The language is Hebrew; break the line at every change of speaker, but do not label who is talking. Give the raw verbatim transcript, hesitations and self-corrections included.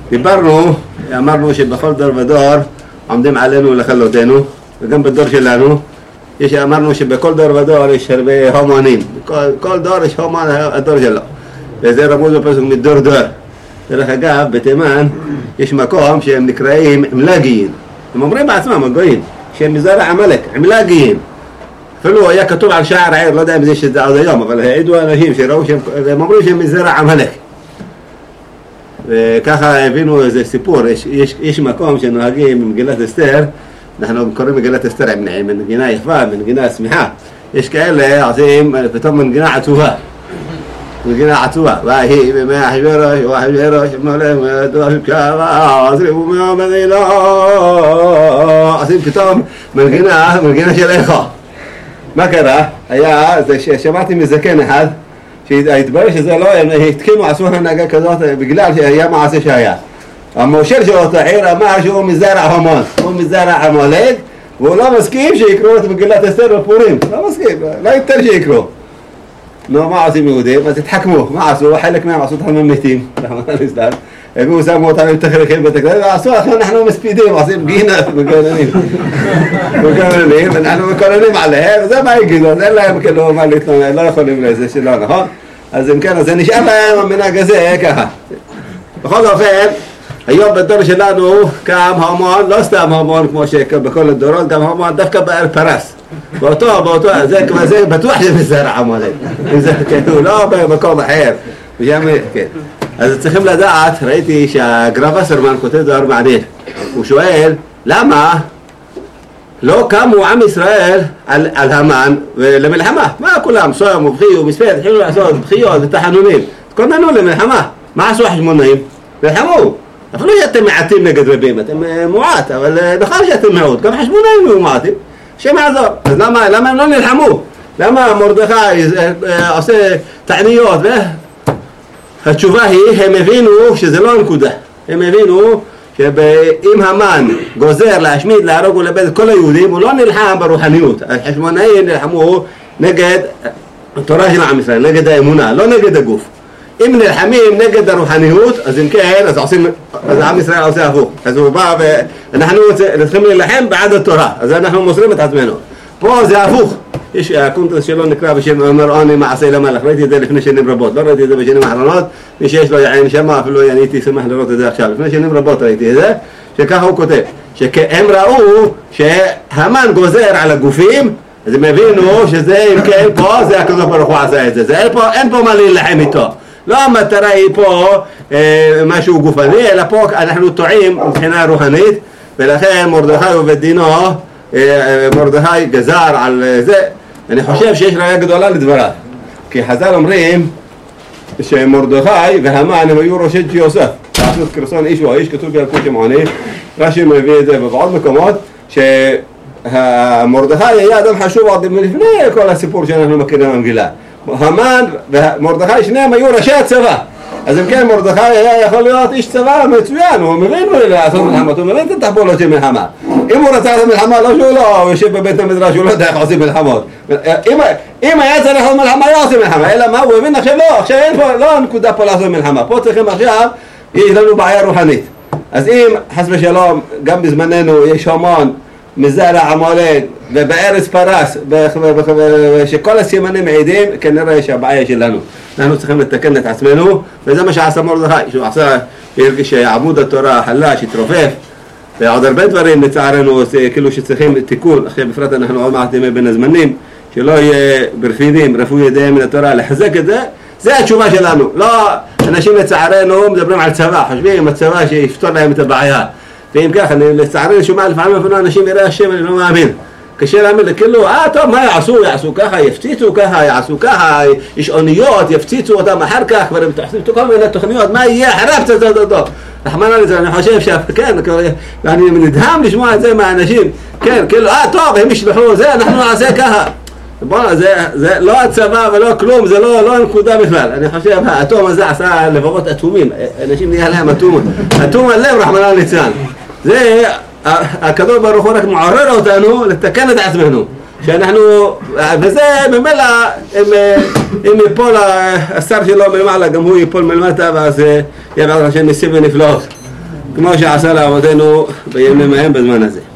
דיברנו, אמרנו שבכל דור ודור עומדים עלינו לכלותנו, וגם בדור שלנו, יש, אמרנו שבכל דור ודור יש הרבה הומונים, כל, כל דור יש הומון הדור שלו, וזה רמוז בפסוק מדור דור. דרך אגב, בתימן יש מקום שהם נקראים עמלגיים, הם אומרים בעצמם, הגויים, שהם מזרע עמלק, עמלגיים. אפילו היה כתוב על שער העיר, לא יודע אם זה שזה עוד היום, אבל העידו אנשים שראו שהם, הם אומרים שהם מזרע עמלק. וככה הבינו איזה סיפור, יש, יש, יש מקום שנוהגים במגילת אסתר, אנחנו קוראים מגילת אסתר עם מנגינה יפה, מנגינה שמחה, יש כאלה עושים פתאום מנגינה עצובה, מנגינה עצובה, והיא במאה חשברוש, וחשברוש, מלך מדוש קבע, עזריבו מהמדינה, עושים פתאום מנגינה, מנגינה של איכו. מה קרה? היה, שמעתי מזקן אחד, שהתברר שזה לא, הם התקינו, עשו הנהגה כזאת בגלל שהיה מעשה שהיה. המושל של אותה עיר אמר שהוא מזרע המון, הוא מזרע עמלק, והוא לא מסכים שיקראו את מגילת אסתר בפורים, לא מסכים, לא יותר שיקראו. נו, מה עושים יהודים? אז התחכמו, מה עשו? חלק מהם עשו אותם מתים, הביאו שמו אותם עם תחריכים בתקדם, ועשו, אנחנו מספידים, עושים גינה מקוננים. מקוננים, אנחנו מקוננים עליהם, וזה מה יגידו, אין להם כאילו מה להתנון, לא יכולים לזה שלא, נכון? אז אם כן, אז זה נשאר להם המנהג הזה ככה. בכל אופן, היום בדור שלנו קם המון, לא סתם המון כמו שבכל הדורות, גם המון דווקא באר פרס. באותו, באותו, זה כבר זה בטוח שמזרע עמלק. זה כאילו לא במקום אחר. כן. אז צריכים לדעת, ראיתי שהגרב אסרמן כותב דבר מעניין. הוא שואל, למה לא קמו עם ישראל על, על המן למלחמה? מה כולם, סוים ובחי ומספד, התחילו לעשות בחיות ותחנונים. תכוננו למלחמה. מה עשו החשמונאים? נלחמו. אפילו שאתם מעטים נגד רבים, אתם מועט, אבל נכון שאתם מיעוט, גם חשמונאים היו מעטים. השם יעזור. אז למה, למה הם לא נלחמו? למה מרדכי עושה תעניות? התשובה היא, הם הבינו שזה לא הנקודה. הם הבינו שאם המן גוזר להשמיד, להרוג ולאבד את כל היהודים, הוא לא נלחם ברוחניות. החשמונאים נלחמו נגד התורה של עם ישראל, נגד האמונה, לא נגד הגוף. אם נלחמים נגד הרוחניות, אז אם כן, אז עושים, אז עם ישראל עושה הפוך. אז הוא בא ואנחנו צריכים להילחם בעד התורה, אז אנחנו מוסרים את עצמנו. פה זה הפוך. יש הקונטרס שלו נקרא בשם אומר אני מעשה למלך, ראיתי את זה לפני שנים רבות, לא ראיתי את זה בשנים האחרונות, מי שיש לו יעין שמה, אפילו אני הייתי שמח לראות את זה עכשיו, לפני שנים רבות ראיתי את זה, שככה הוא כותב, שהם ראו שהמן גוזר על הגופים, אז הם הבינו שזה אם כן פה, זה הקדוש ברוך הוא עשה את זה, זה אין פה, אין פה מה להילחם איתו. לא המטרה היא פה אה, משהו גופני, אלא פה אנחנו טועים מבחינה רוחנית, ולכן מרדכי ובדינו, אה, מרדכי גזר על זה. אני חושב שיש ראיה גדולה לדבריו, כי חז"ל אומרים שמרדכי והמן הם היו ראשי יוסף, לעשות קרסון איש או איש, כתוב בילקוט שמעוני, רש"י מביא את זה בעוד מקומות, שמרדכי היה אדם חשוב עוד לפני כל הסיפור שאנחנו מכירים במגילה. המן ומרדכי שניהם היו ראשי הצבא, אז אם כן מרדכי היה יכול להיות איש צבא מצוין, הוא מבין לעשות מלחמות, הוא מבין את התחבולות של מלחמה. אם הוא רצה לעשות מלחמה, לא שהוא לא, הוא יושב בבית המדרש, הוא לא יודע איך עושים מלחמות. אם, אם היה צריך לעשות מלחמה, לא עושים מלחמה, אלא מה? הוא הבין עכשיו לא, עכשיו אין פה, לא הנקודה פה לעשות מלחמה, פה צריכים עכשיו, יש לנו בעיה רוחנית. אז אם חס ושלום, גם בזמננו יש המון מזרע עמלק ובארץ פרס, שכל הסימנים מעידים, כנראה שהבעיה שלנו. אנחנו צריכים לתקן את עצמנו, וזה מה שעשה מרדכי, שהוא עשה, הרגיש שעמוד התורה חלש, התרופף, ועוד הרבה דברים לצערנו, כאילו שצריכים תיקון, אחרי בפרט אנחנו עוד מעט ימי בין הזמנים, שלא יהיה ברפידים, רפו ידיהם מן התורה, לחזק את זה, זה התשובה שלנו. לא, אנשים לצערנו מדברים על צבא, חושבים הצבא שיפתור להם את הבעיה. ואם כך, אני לצערנו שומע לפעמים אפילו אנשים יראה השם, אני לא מאמין. קשה להאמין, כאילו, אה טוב, מה יעשו? יעשו ככה, יפציצו ככה, יעשו ככה, יש אוניות, יפציצו אותם אחר כך, כבר הם תחסים כל מיני תוכניות, מה יהיה אחרי הפצצות אותו? רחמנא ליצלן, אני חושב שכן, ואני נדהם לשמוע את זה מהאנשים, כן, כאילו, אה טוב, הם ישלחו זה, אנחנו נעשה ככה. בואו, זה, זה לא הצבא ולא כלום, זה לא, לא נקודה בכלל. אני חושב, האטום הזה עשה לבבות אטומים, אנשים נהיה להם אטום, אטום הלב, רחמנא ליצלן. זה, הקדוש ברוך הוא רק מעורר אותנו לתקן את עצמנו. שאנחנו, וזה ממילא, אם, אם יפול השר שלו מלמעלה, גם הוא יפול מלמטה, ואז יהיה בעזרת השם ניסים ונפלאות. כמו שעשה לאבותינו בימים ההם בזמן הזה.